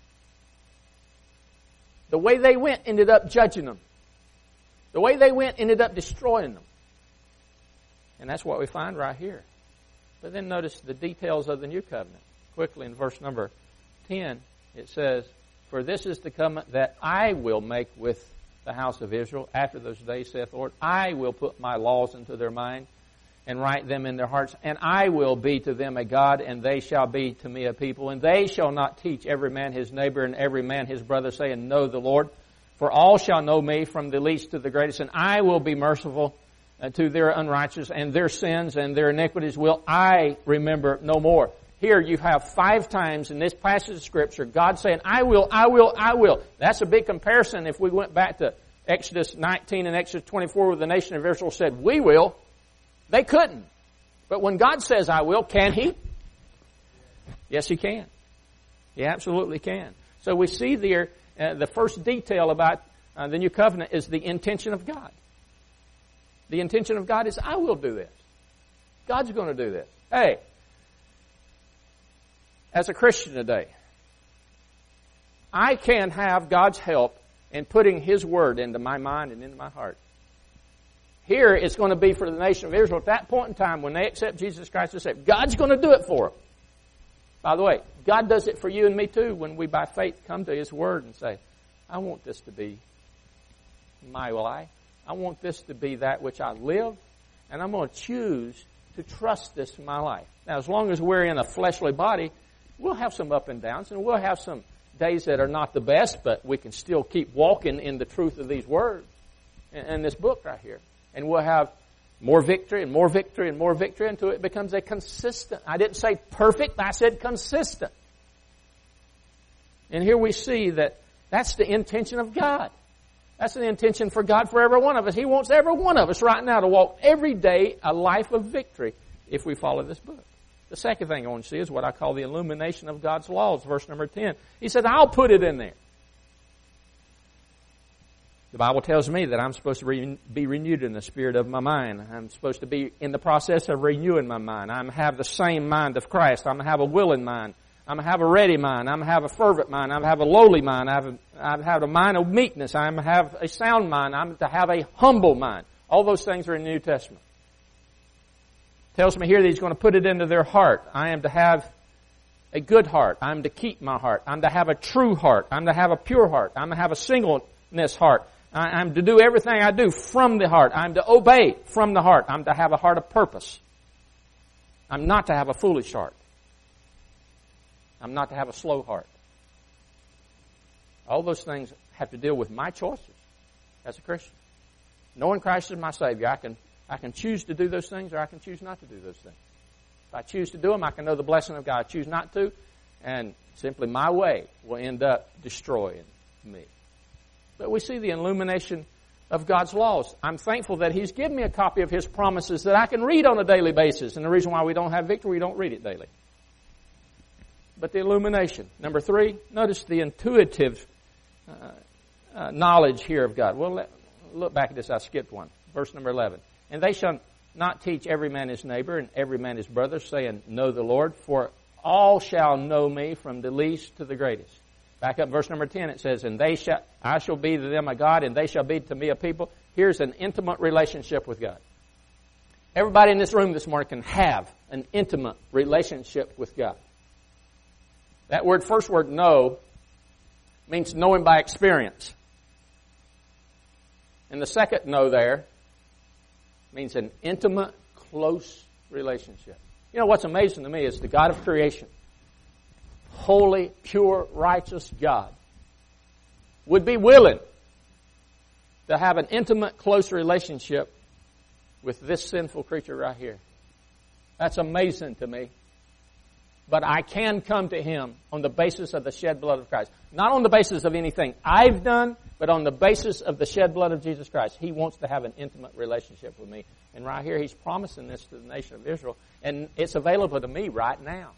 The way they went ended up judging them. The way they went ended up destroying them. And that's what we find right here. But then notice the details of the new covenant. Quickly in verse number 10, it says, for this is the covenant that I will make with the house of Israel after those days, saith the Lord. I will put my laws into their mind and write them in their hearts. And I will be to them a God, and they shall be to me a people. And they shall not teach every man his neighbor and every man his brother, saying, know the Lord. For all shall know me, from the least to the greatest. And I will be merciful to their unrighteousness, and their sins and their iniquities will I remember no more. Here you have 5 times in this passage of Scripture, God saying, I will, I will, I will. That's a big comparison if we went back to Exodus 19 and Exodus 24 where the nation of Israel said, we will. They couldn't. But when God says, I will, can He? Yes, He can. He absolutely can. So we see there, the first detail about the new covenant is the intention of God. The intention of God is, I will do this. God's going to do this. Hey, as a Christian today, I can have God's help in putting His Word into my mind and into my heart. Here it's going to be for the nation of Israel at that point in time when they accept Jesus Christ as Savior. God's going to do it for them. By the way, God does it for you and me too when we by faith come to His Word and say, I want this to be my life. I want this to be that which I live, and I'm going to choose to trust this in my life. Now, as long as we're in a fleshly body, we'll have some up and downs, and we'll have some days that are not the best, but we can still keep walking in the truth of these words in this book right here. And we'll have more victory and more victory and more victory until it becomes a consistent. I didn't say perfect, I said consistent. And here we see that that's the intention of God. That's the intention for God for every one of us. He wants every one of us right now to walk every day a life of victory if we follow this book. The second thing I want to see is what I call the illumination of God's laws, verse number 10. He said, I'll put it in there. The Bible tells me that I'm supposed to be renewed in the spirit of my mind. I'm supposed to be in the process of renewing my mind. I'm have the same mind of Christ. I'm going to have a willing mind. I'm going to have a ready mind. I'm going to have a fervent mind. I'm going to have a lowly mind. I'm going to have a mind of meekness. I'm going to have a sound mind. I'm to have a humble mind. All those things are in the New Testament. Tells me here that He's going to put it into their heart. I am to have a good heart. I'm to keep my heart. I'm to have a true heart. I'm to have a pure heart. I'm to have a singleness heart. I'm to do everything I do from the heart. I'm to obey from the heart. I'm to have a heart of purpose. I'm not to have a foolish heart. I'm not to have a slow heart. All those things have to deal with my choices as a Christian. Knowing Christ is my Savior, I can choose to do those things or I can choose not to do those things. If I choose to do them, I can know the blessing of God. I choose not to, and simply my way will end up destroying me. But we see the illumination of God's laws. I'm thankful that He's given me a copy of His promises that I can read on a daily basis. And the reason why we don't have victory, we don't read it daily. But the illumination. Number 3, notice the intuitive knowledge here of God. Well, look back at this. I skipped one. Verse number 11. And they shall not teach every man his neighbor and every man his brother, saying, Know the Lord, for all shall know me from the least to the greatest. Back up verse number 10, it says, And I shall be to them a God, and they shall be to me a people. Here's an intimate relationship with God. Everybody in this room this morning can have an intimate relationship with God. That first word, know, means know Him by experience. And the second know there means an intimate, close relationship. You know what's amazing to me is the God of creation, holy, pure, righteous God, would be willing to have an intimate, close relationship with this sinful creature right here. That's amazing to me. But I can come to Him on the basis of the shed blood of Christ. Not on the basis of anything I've done, but on the basis of the shed blood of Jesus Christ. He wants to have an intimate relationship with me. And right here, He's promising this to the nation of Israel. And it's available to me right now.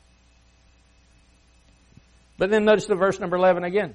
But then notice the verse number 11 again.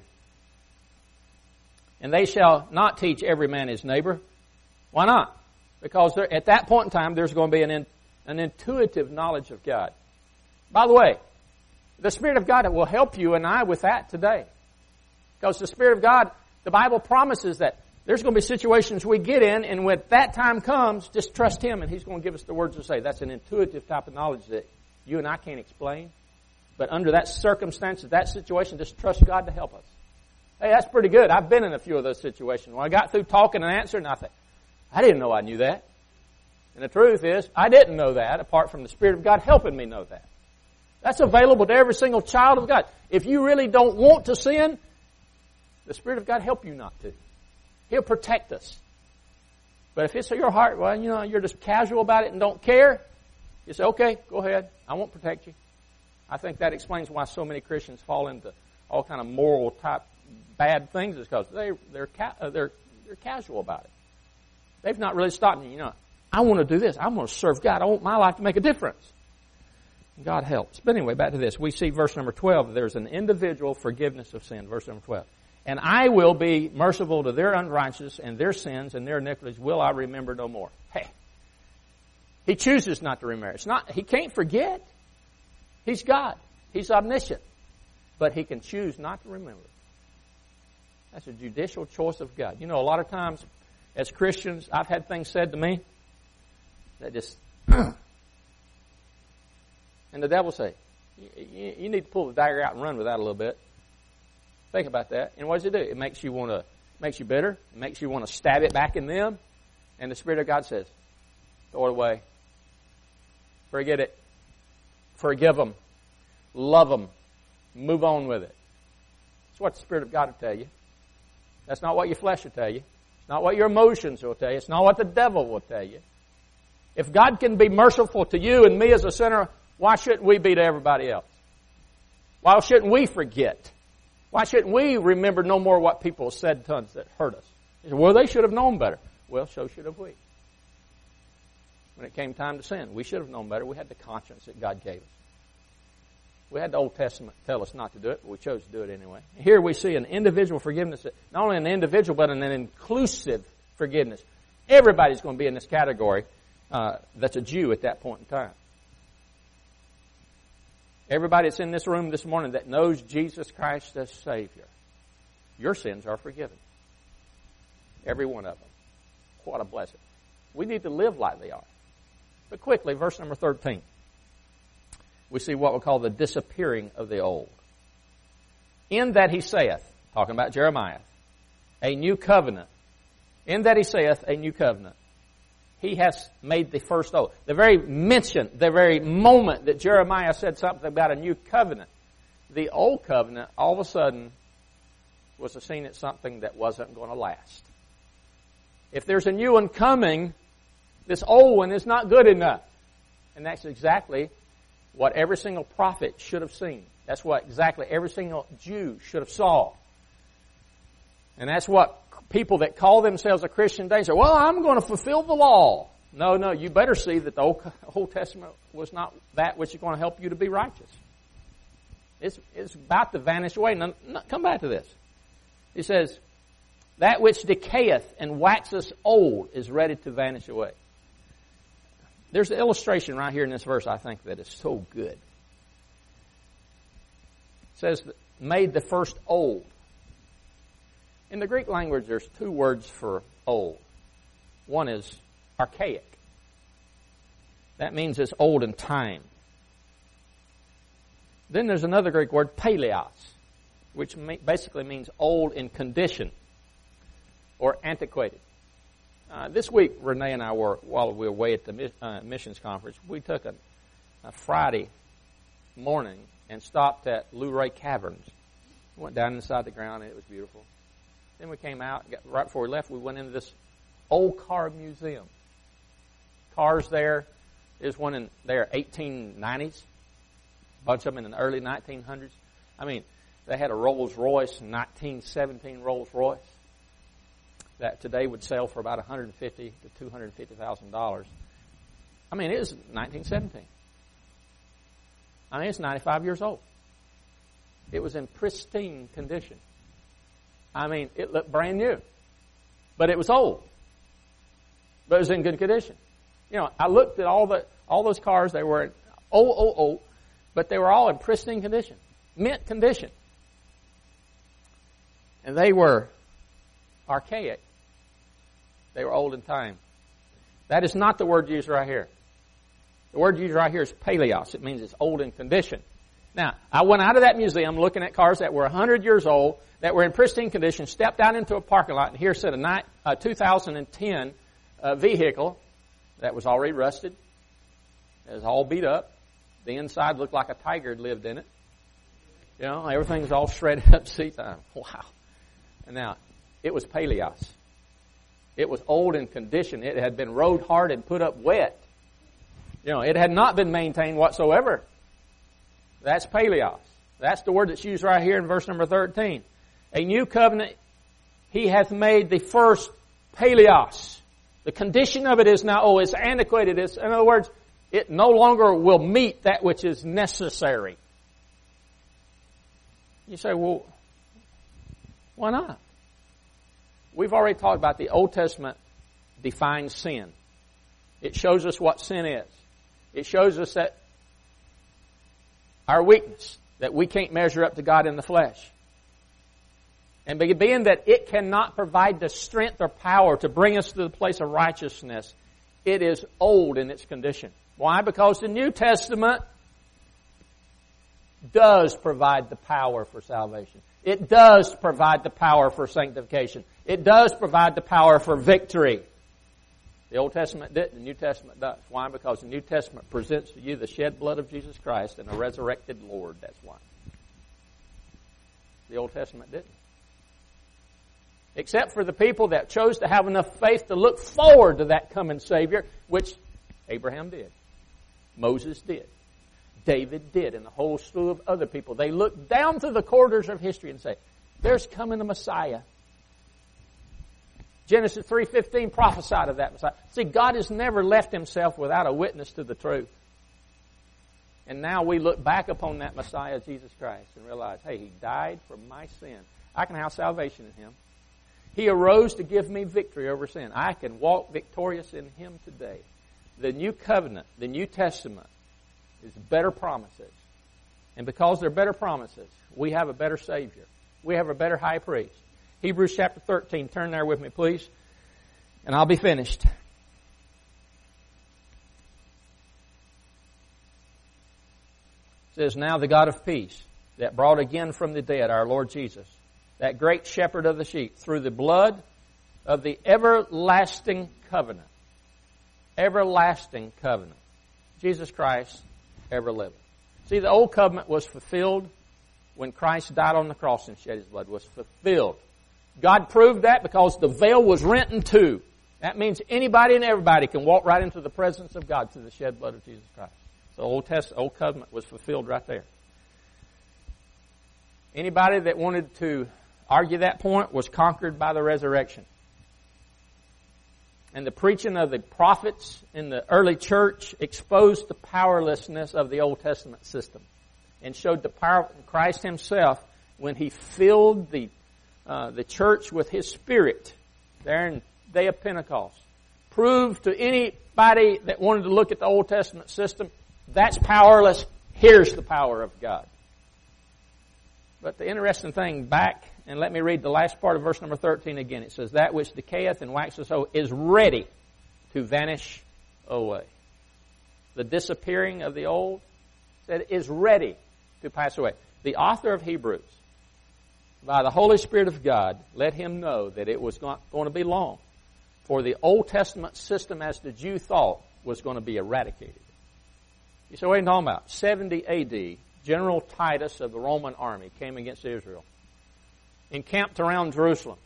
And they shall not teach every man his neighbor. Why not? Because at that point in time, there's going to be an intuitive knowledge of God. By the way, the Spirit of God will help you and I with that today. Because the Spirit of God, the Bible promises that there's going to be situations we get in, and when that time comes, just trust Him and He's going to give us the words to say. That's an intuitive type of knowledge that you and I can't explain. But under that circumstance, that situation, just trust God to help us. Hey, that's pretty good. I've been in a few of those situations. When I got through talking and answering, I thought, I didn't know I knew that. And the truth is, I didn't know that apart from the Spirit of God helping me know that. That's available to every single child of God. If you really don't want to sin, the Spirit of God help you not to. He'll protect us. But if it's in your heart, well, you know, you're just casual about it and don't care, you say, okay, go ahead. I won't protect you. I think that explains why so many Christians fall into all kind of moral type bad things. Is because they're casual about it. They've not really stopped. You know, I want to do this. I want to serve God. I want my life to make a difference. God helps. But anyway, back to this. We see verse number 12. There's an individual forgiveness of sin. Verse number 12. And I will be merciful to their unrighteousness and their sins and their iniquities will I remember no more. Hey, He chooses not to remember. He can't forget. He's God. He's omniscient. But He can choose not to remember. That's a judicial choice of God. You know, a lot of times as Christians, I've had things said to me that just... And the devil say, you need to pull the dagger out and run with that a little bit. Think about that. And what does it do? It makes you bitter. It makes you want to stab it back in them. And the Spirit of God says, throw it away. Forget it. Forgive them. Love them. Move on with it. That's what the Spirit of God will tell you. That's not what your flesh will tell you. It's not what your emotions will tell you. It's not what the devil will tell you. If God can be merciful to you and me as a sinner, why shouldn't we be to everybody else? Why shouldn't we forget? Why shouldn't we remember no more what people said to us that hurt us? You say, well, they should have known better. Well, so should have we. When it came time to sin, we should have known better. We had the conscience that God gave us. We had the Old Testament tell us not to do it, but we chose to do it anyway. Here we see an individual forgiveness, not only an individual, but an inclusive forgiveness. Everybody's going to be in this category that's a Jew at that point in time. Everybody that's in this room this morning that knows Jesus Christ as Savior, your sins are forgiven. Every one of them. What a blessing. We need to live like they are. But quickly, verse number 13. We see what we call the disappearing of the old. In that He saith, talking about Jeremiah, a new covenant. In that He saith, a new covenant. He has made the first oath. The very mention, the very moment that Jeremiah said something about a new covenant, the old covenant all of a sudden was seen as something that wasn't going to last. If there's a new one coming, this old one is not good enough. And that's exactly what every single prophet should have seen. That's what exactly every single Jew should have saw. And that's what people that call themselves a Christian today say, well, I'm going to fulfill the law. No, you better see that the Old Testament was not that which is going to help you to be righteous. It's about to vanish away. Now, come back to this. He says, that which decayeth and waxeth old is ready to vanish away. There's an illustration right here in this verse I think that is so good. It says, made the first old. In the Greek language, there's two words for old. One is archaic. That means it's old in time. Then there's another Greek word, paleos, which basically means old in condition or antiquated. This week, Renee and I were, while we were away at the missions conference, we took a Friday morning and stopped at Luray Caverns. Went down inside the ground, and it was beautiful. Then we came out, right before we left, we went into this old car museum. Cars there. There's one in there, 1890s. A bunch of them in the early 1900s. I mean, they had a Rolls Royce, 1917 Rolls Royce, that today would sell for about $150,000 to $250,000. I mean, it was 1917. I mean, it's 95 years old. It was in pristine condition. I mean, it looked brand new, but it was old. But it was in good condition. You know, I looked at all those cars. They were old, but they were all in pristine condition, mint condition, and they were archaic. They were old in time. That is not the word used right here. The word used right here is paleos. It means it's old in condition. Now, I went out of that museum looking at cars that were 100 years old, that were in pristine condition, stepped out into a parking lot, and here said a 2010 vehicle that was already rusted. It was all beat up. The inside looked like a tiger had lived in it. You know, everything's all shredded up seats. Wow. And now, it was paleos. It was old in condition. It had been rode hard and put up wet. You know, it had not been maintained whatsoever. That's paleos. That's the word that's used right here in verse number 13. A new covenant, he hath made the first paleos. The condition of it is now, it's antiquated. In other words, it no longer will meet that which is necessary. You say, well, why not? We've already talked about the Old Testament defines sin. It shows us what sin is. It shows us that our weakness, that we can't measure up to God in the flesh. And being that it cannot provide the strength or power to bring us to the place of righteousness, it is old in its condition. Why? Because the New Testament does provide the power for salvation. It does provide the power for sanctification. It does provide the power for victory. The Old Testament didn't. The New Testament does. Why? Because the New Testament presents to you the shed blood of Jesus Christ and a resurrected Lord. That's why. The Old Testament didn't. Except for the people that chose to have enough faith to look forward to that coming Savior, which Abraham did. Moses did. David did, and a whole slew of other people. They looked down through the corridors of history and say, there's coming a Messiah. Genesis 3:15 prophesied of that Messiah. See, God has never left Himself without a witness to the truth. And now we look back upon that Messiah, Jesus Christ, and realize, hey, He died for my sin. I can have salvation in Him. He arose to give me victory over sin. I can walk victorious in Him today. The New Covenant, the New Testament, is better promises. And because they're better promises, we have a better Savior. We have a better high priest. Hebrews chapter 13. Turn there with me, please. And I'll be finished. It says, now the God of peace, that brought again from the dead our Lord Jesus, that great shepherd of the sheep, through the blood of the everlasting covenant. Everlasting covenant. Jesus Christ, ever living. See, the old covenant was fulfilled when Christ died on the cross and shed His blood. It was fulfilled. God proved that because the veil was rent in two. That means anybody and everybody can walk right into the presence of God through the shed blood of Jesus Christ. The Old Covenant was fulfilled right there. Anybody that wanted to argue that point, was conquered by the resurrection. And the preaching of the prophets in the early church exposed the powerlessness of the Old Testament system and showed the power of Christ Himself when He filled the church with His Spirit there in the day of Pentecost. Proved to anybody that wanted to look at the Old Testament system, that's powerless. Here's the power of God. But the interesting thing back, and let me read the last part of verse number 13 again. It says, that which decayeth and waxeth old is ready to vanish away. The disappearing of the old that is ready to pass away. The author of Hebrews, by the Holy Spirit of God, let him know that it was not going to be long for the Old Testament system as the Jew thought was going to be eradicated. You say, what are you talking about? 70 A.D., General Titus of the Roman army came against Israel, encamped around Jerusalem,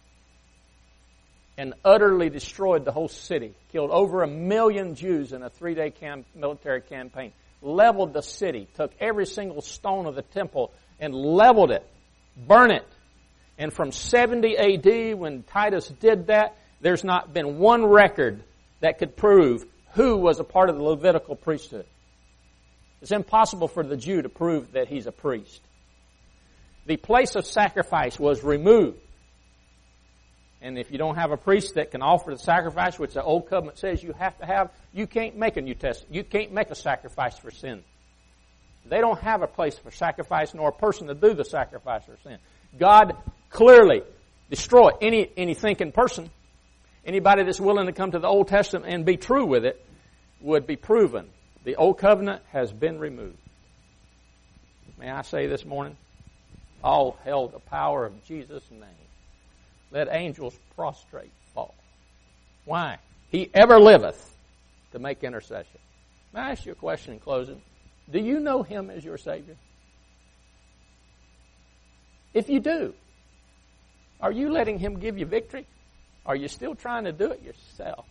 and utterly destroyed the whole city, killed over 1 million Jews in a 3-day military campaign, leveled the city, took every single stone of the temple and leveled it, burned it. And from 70 A.D., when Titus did that, there's not been one record that could prove who was a part of the Levitical priesthood. It's impossible for the Jew to prove that he's a priest. The place of sacrifice was removed. And if you don't have a priest that can offer the sacrifice, which the Old Covenant says you have to have, you can't make a New Testament. You can't make a sacrifice for sin. They don't have a place for sacrifice nor a person to do the sacrifice for sin. God clearly destroyed any thinking person. Anybody that's willing to come to the Old Testament and be true with it would be proven. The Old Covenant has been removed. May I say this morning, all hail the power of Jesus' name. Let angels prostrate fall. Why? He ever liveth to make intercession. May I ask you a question in closing? Do you know Him as your Savior? If you do, are you letting Him give you victory? Are you still trying to do it yourself?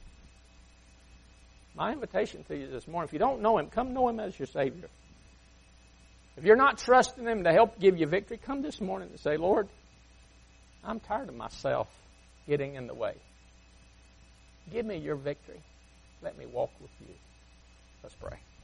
My invitation to you this morning, if you don't know Him, come know Him as your Savior. If you're not trusting Him to help give you victory, come this morning and say, Lord, I'm tired of myself getting in the way. Give me your victory. Let me walk with you. Let's pray.